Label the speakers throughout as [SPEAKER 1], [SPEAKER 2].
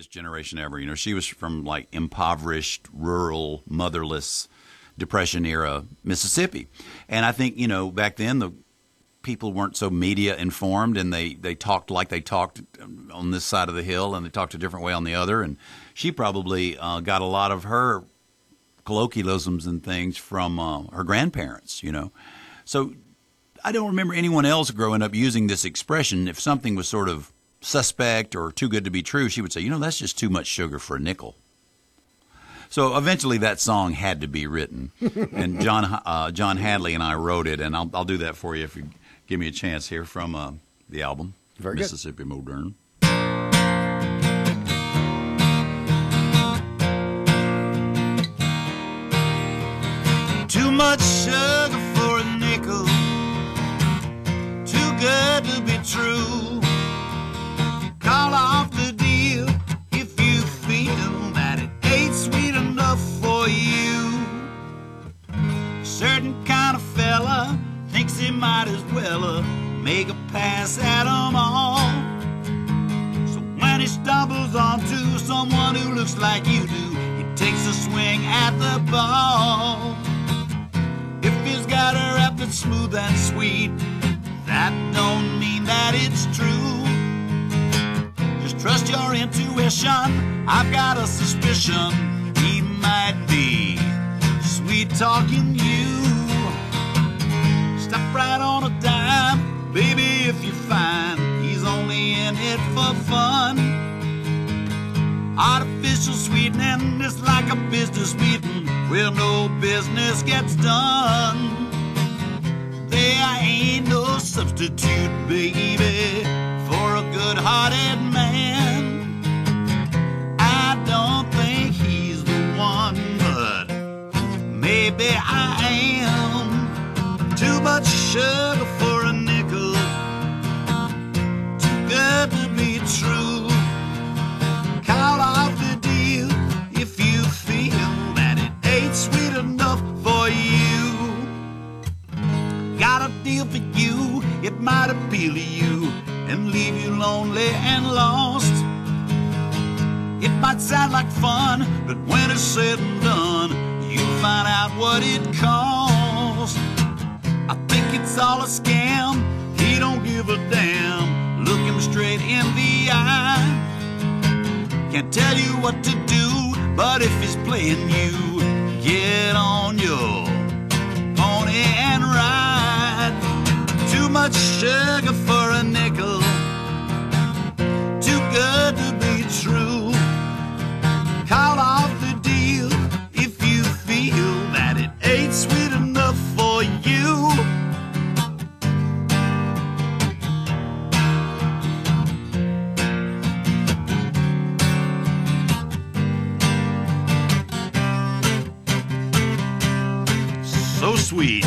[SPEAKER 1] generation ever. You know, she was from like impoverished, rural, motherless, Depression era Mississippi. And I think, you know, back then the people weren't so media informed, and they talked like they talked on this side of the hill, and they talked a different way on the other. And she probably got a lot of her colloquialisms and things from her grandparents, you know. So I don't remember anyone else growing up using this expression. If something was sort of suspect or too good to be true, she would say, you know, that's just too much sugar for a nickel. So eventually that song had to be written, and John Hadley and I wrote it, and I'll do that for you if you give me a chance here from the album,
[SPEAKER 2] Very
[SPEAKER 1] Mississippi Modern. Too much sugar for a nickel, too good to be true. Call off the deal if you feel that it ain't sweet enough for you. A certain kind of fella thinks he might as well make a pass at 'em all. So when he stumbles onto someone who looks like you do, he takes a swing at the ball. If he's got a rap that's smooth and sweet, that don't mean that it's true. Just trust your intuition. I've got a suspicion he might be sweet-talking you. Stop right on a dime, baby, if you find he's only in it for fun. Artificial sweetening is like a business meeting where no business gets done. There ain't no substitute, baby, for a good-hearted man. I don't think he's the one, but maybe I am. Too much sugar for a nickel, too good to be true. Call off the deal if you feel that it ain't sweet enough for you. Got a deal for you, it might appeal to you and leave you lonely and lost. It might sound like fun, but when it's said and done, you'll find out what it costs. I think it's all a scam, he don't give a damn. Look him straight in the eye. Can't tell you what to do, but if he's playing you, get on your pony and ride. Too much sugar for a nickel, too good to be true. Call off the deal if you feel that it ain't sweet enough for you. So sweet.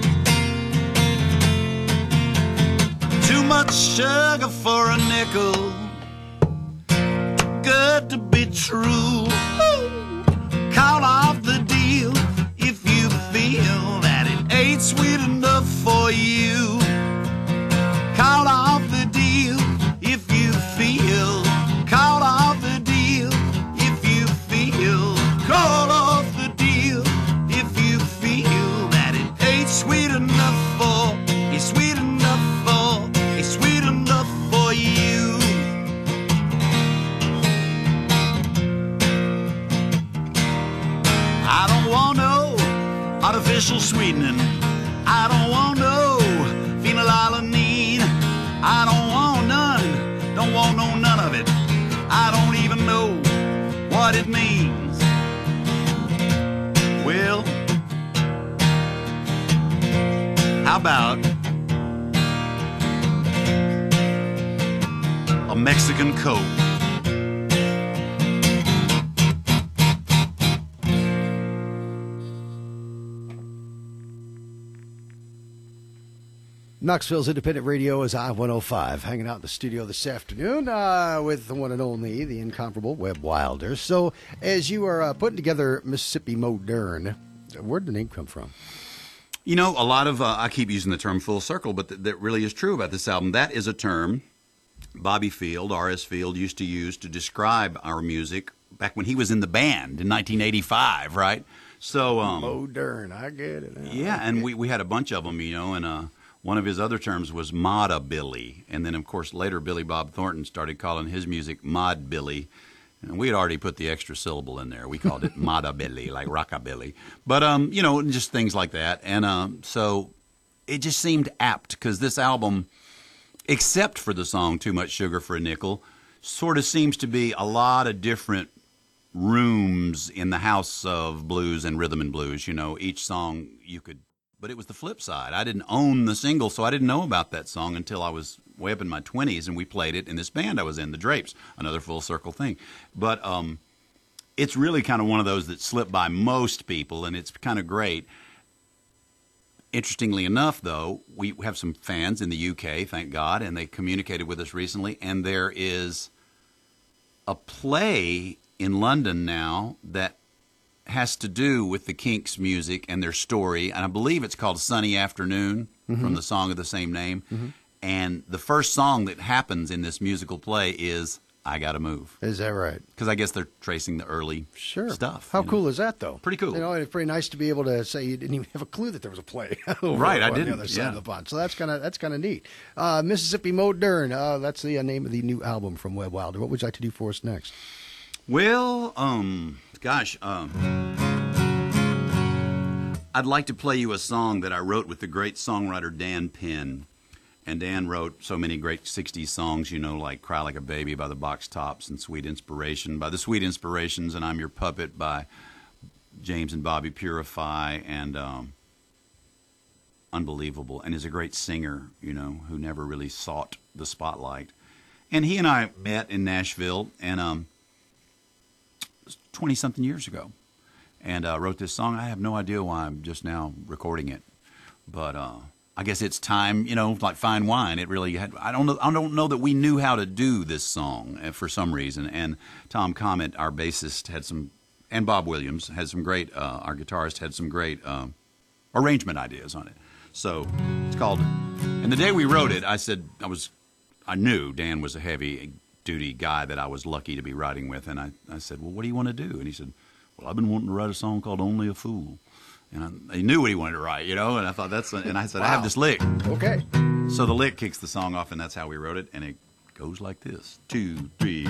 [SPEAKER 1] Too much sugar for a nickel, too good to be true. Call off the deal if you feel that it ain't sweet enough for you. Call off the deal if you feel. Call off the deal if you feel. Call off the deal if you feel that it ain't sweet enough for. It's sweet enough for. It's sweet enough for you. I don't want no artificial sweetening. I don't want no phenylalanine. I don't want none. Don't want no none of it. I don't even know what it means. Well, how about a Mexican Coke?
[SPEAKER 2] Knoxville's Independent Radio is I-105, hanging out in the studio this afternoon with the one and only, the incomparable Webb Wilder. So, as you are putting together Mississippi Modern, where'd the name come from?
[SPEAKER 1] You know, a lot of, I keep using the term full circle, but that really is true about this album. That is a term
[SPEAKER 3] Bobby Field, R.S. Field, used to use to describe our music back when he was in the band in 1985, right? So,
[SPEAKER 2] Modern, I get it.
[SPEAKER 3] Yeah, and we had a bunch of them, and one of his other terms was Mod-a-Billy. And then, of course, later Billy Bob Thornton started calling his music Mod Billy. And we had already put the extra syllable in there. We called it Mod-a-Billy, like rockabilly. But, just things like that. And so it just seemed apt because this album, except for the song Too Much Sugar for a Nickel, sort of seems to be a lot of different rooms in the house of blues and rhythm and blues. Each song you could, but it was the flip side. I didn't own the single, so I didn't know about that song until I was way up in my 20s, and we played it in this band I was in, the Drapes, another full circle thing. But it's really kind of one of those that slip by most people, and it's kind of great. Interestingly enough, though, we have some fans in the UK, thank God, and they communicated with us recently, and there is a play in London now that has to do with the Kinks' music and their story, and I believe it's called Sunny Afternoon, from the song of the same name. And the first song that happens in this musical play is I Gotta Move.
[SPEAKER 2] Is that right?
[SPEAKER 3] Because I guess they're tracing the early stuff.
[SPEAKER 2] How cool is that, though?
[SPEAKER 3] Pretty cool.
[SPEAKER 2] It's pretty nice to be able to say you didn't even have a clue that there was a play.
[SPEAKER 3] Right, I didn't.
[SPEAKER 2] On the other side of the pond. So that's kind of neat. Mississippi Modern, that's the name of the new album from Webb Wilder. What would you like to do for us next?
[SPEAKER 3] Well, I'd like to play you a song that I wrote with the great songwriter Dan Penn. And Dan wrote so many great 60s songs, like Cry Like a Baby by the Box Tops and Sweet Inspiration by the Sweet Inspirations and I'm Your Puppet by James and Bobby Purify and unbelievable. And is a great singer, who never really sought the spotlight. And he and I met in Nashville and 20-something years ago and wrote this song. I have no idea why I'm just now recording it, but I guess it's time, like fine wine. It really had. I don't know that we knew how to do this song for some reason. And Tom Comet, our bassist, had some, and Bob Williams had some great. Our guitarist had some great arrangement ideas on it. So it's called. And the day we wrote it, I said I knew Dan was a heavy duty guy that I was lucky to be writing with, and I said, well, what do you want to do? And he said, well, I've been wanting to write a song called Only a Fool. And he knew what he wanted to write, and I thought and I said, wow. I have this lick.
[SPEAKER 2] Okay.
[SPEAKER 3] So the lick kicks the song off, and that's how we wrote it, and it goes like this. 2, 3.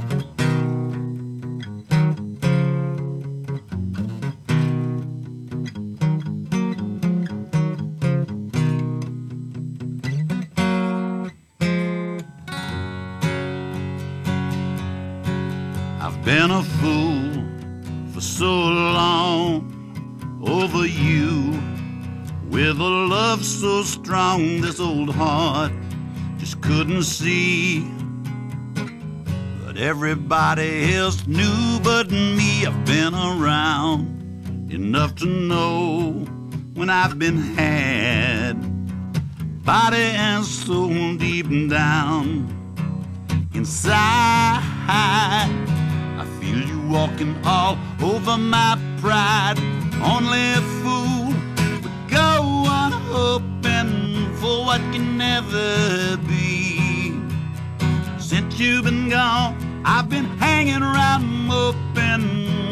[SPEAKER 3] I've been a fool for so long over you, with a love so strong this old heart just couldn't see. But everybody else knew but me. I've been around enough to know when I've been had, body and soul deep down inside. I feel you walking all over my pride. Only a fool would go on hoping for what can never be. Since you've been gone, I've been hanging around moping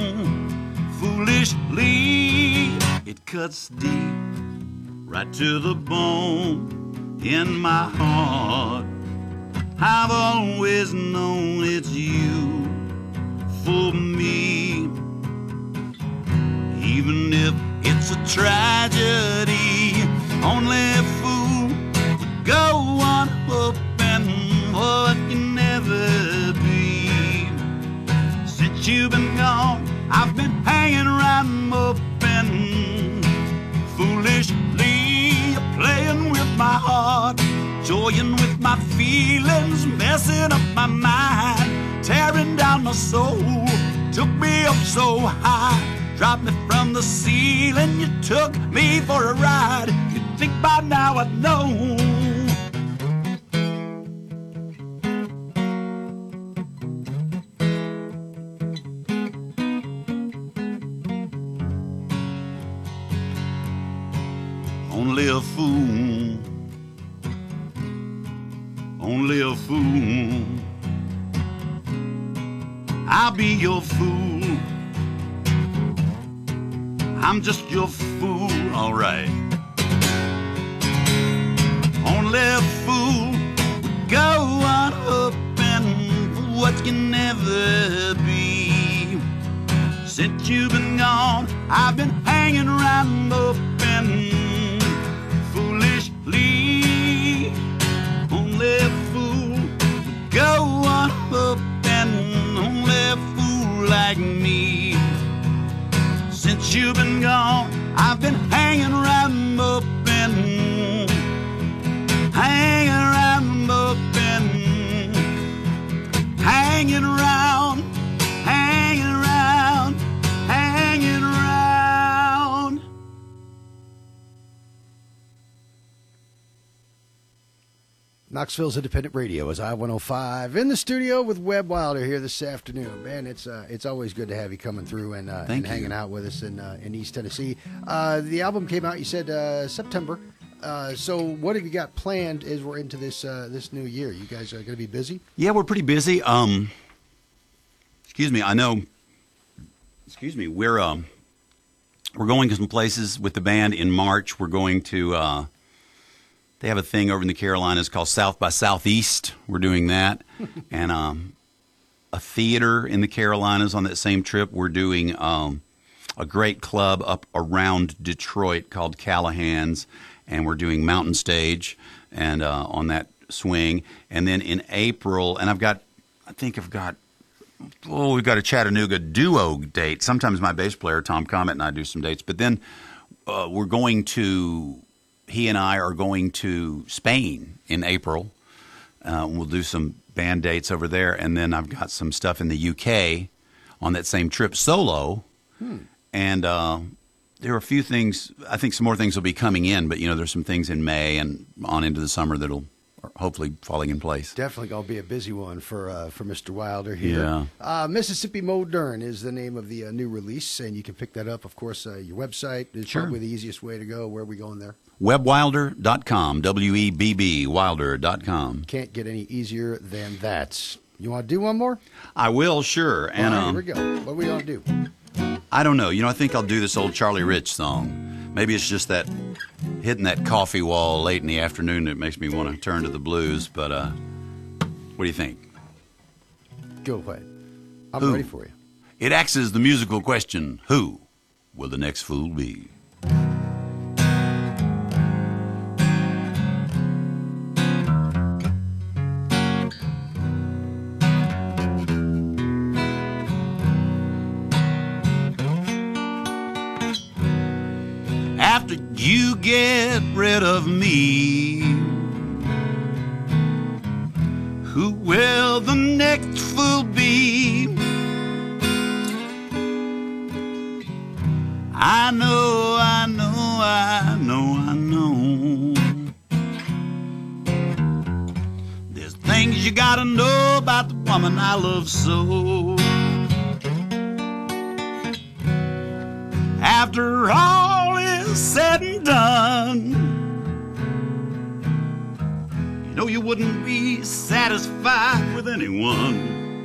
[SPEAKER 3] foolishly. It cuts deep right to the bone in my heart. I've always known it's you for me. Even if it's a tragedy, only a fool would go on hoping for what can never be. Since you've been gone, I've been hanging around moping foolishly, playing with my heart, toying with my feelings, messing up my mind, tearing down my soul. Took me up so high, dropped me from the ceiling. You took me for a ride. You'd think by now I'd know. Only a fool, only a fool
[SPEAKER 1] I'll be your fool. I'm just your fool, all right. Only a fool would go on hoping for what can never be. Since you've been gone, I've been hanging around hoping foolishly. Only a fool would go on hoping, only a fool like me. Since you've been gone, I've been hanging around hoping, hanging around hoping, hanging around, hanging around, hanging around.
[SPEAKER 2] Knoxville's Independent Radio is I-105 in the studio with Webb Wilder here this afternoon. Man, it's always good to have you coming through and hanging out with us in East Tennessee. The album came out, you said, September. So what have you got planned as we're into this new year? You guys are going to be busy?
[SPEAKER 3] Yeah, we're pretty busy. Excuse me, I know. Excuse me, we're going to some places with the band in March. We're going to. They have a thing over in the Carolinas called South by Southeast. We're doing that, and a theater in the Carolinas on that same trip. We're doing a great club up around Detroit called Callahan's. And we're doing Mountain Stage and on that swing. And then in April, and we've got a Chattanooga duo date. Sometimes my bass player, Tom Comet, and I do some dates. But then he and I are going to Spain in April. We'll do some band dates over there. And then I've got some stuff in the UK on that same trip solo. And there are a few things. I think some more things will be coming in, but there's some things in May and on into the summer that'll hopefully falling in place.
[SPEAKER 2] Definitely going to be a busy one for Mr. Wilder here. Yeah. Mississippi Modern is the name of the new release, and you can pick that up. Of course, your website is probably the easiest way to go. Where are we going there?
[SPEAKER 3] WebbWilder.com. WEBB Wilder.com.
[SPEAKER 2] Can't get any easier than that. You want to do one more?
[SPEAKER 3] I will, sure. And
[SPEAKER 2] here we go. What are we going to do?
[SPEAKER 3] I don't know. I think I'll do this old Charlie Rich song. Maybe it's just that hitting that coffee wall late in the afternoon that makes me want to turn to the blues. But what do you think?
[SPEAKER 2] Go ahead. I'm ready for you.
[SPEAKER 3] It acts as the musical question, who will the next fool be?
[SPEAKER 1] After you get rid of me, who will the next fool be? I know, I know, I know, I know. There's things you gotta know about the woman I love so. After all is said and done, you wouldn't be satisfied with anyone.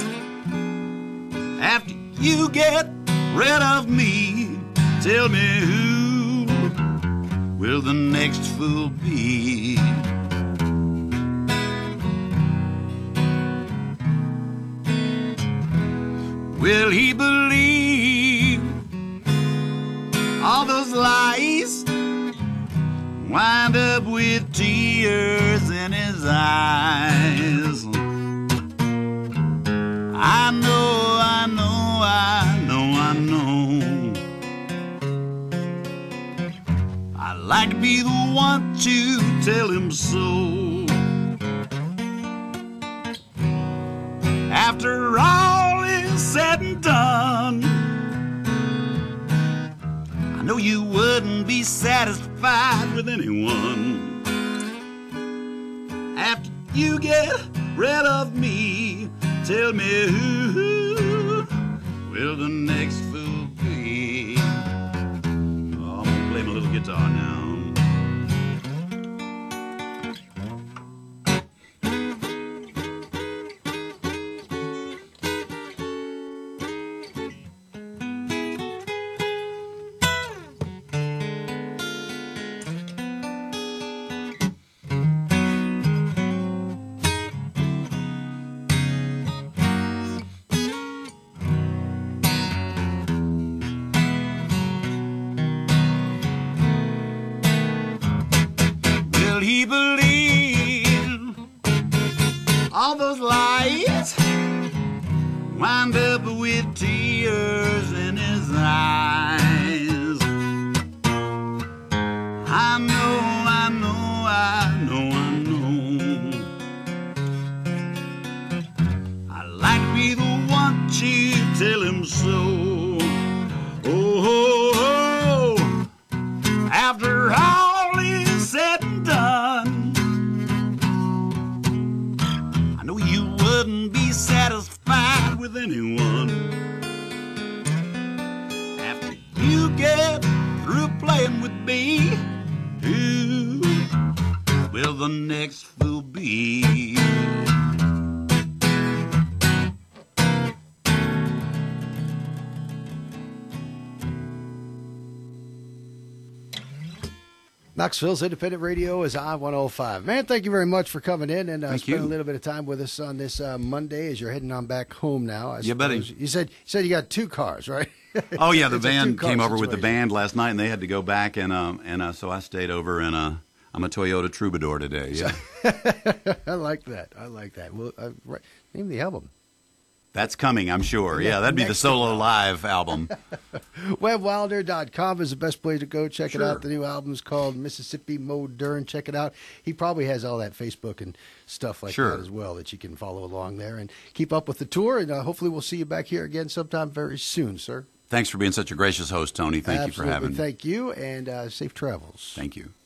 [SPEAKER 1] After you get rid of me, tell me who will the next fool be? Will he believe all those lies? Wind up with tears in his eyes. I know, I know, I know, I know. I'd like to be the one to tell him so. After all is said and done, I know you wouldn't be satisfied with anyone. After you get rid of me, tell me who will the next fool be? Oh, I'm gonna play my little guitar now. with tears in his eyes. I know, I know, I know, I know. I'd like to be the one to tell him so. Oh, after all is said and done, I know you wouldn't be satisfied with anyone. After you get through playing with me, who will the next fool be?
[SPEAKER 2] Knoxville's Independent Radio is I-105. Man, thank you very much for coming in and spending a little bit of time with us on this Monday as you're heading on back home now.
[SPEAKER 3] Yeah, buddy.
[SPEAKER 2] You said you got 2 cars, right?
[SPEAKER 3] Oh, yeah, the
[SPEAKER 2] It's a
[SPEAKER 3] band
[SPEAKER 2] two-car
[SPEAKER 3] came over with the
[SPEAKER 2] situation.
[SPEAKER 3] band last night, and they had to go back, and so I stayed over, and I'm a Toyota Troubadour today, yeah.
[SPEAKER 2] I like that. I like that. Well, name the album.
[SPEAKER 3] That's coming, I'm sure. Yeah, that'd be the solo live album.
[SPEAKER 2] WebWilder.com is the best place to go. Check it
[SPEAKER 3] Sure.
[SPEAKER 2] out. The new album's called Mississippi Mo Dern. Check it out. He probably has all that Facebook and stuff like
[SPEAKER 3] Sure.
[SPEAKER 2] that as well that you can follow along there and keep up with the tour. And hopefully we'll see you back here again sometime very soon, sir.
[SPEAKER 3] Thanks for being such a gracious host, Tony. Thank you for having me.
[SPEAKER 2] Thank you, and safe travels.
[SPEAKER 3] Thank you.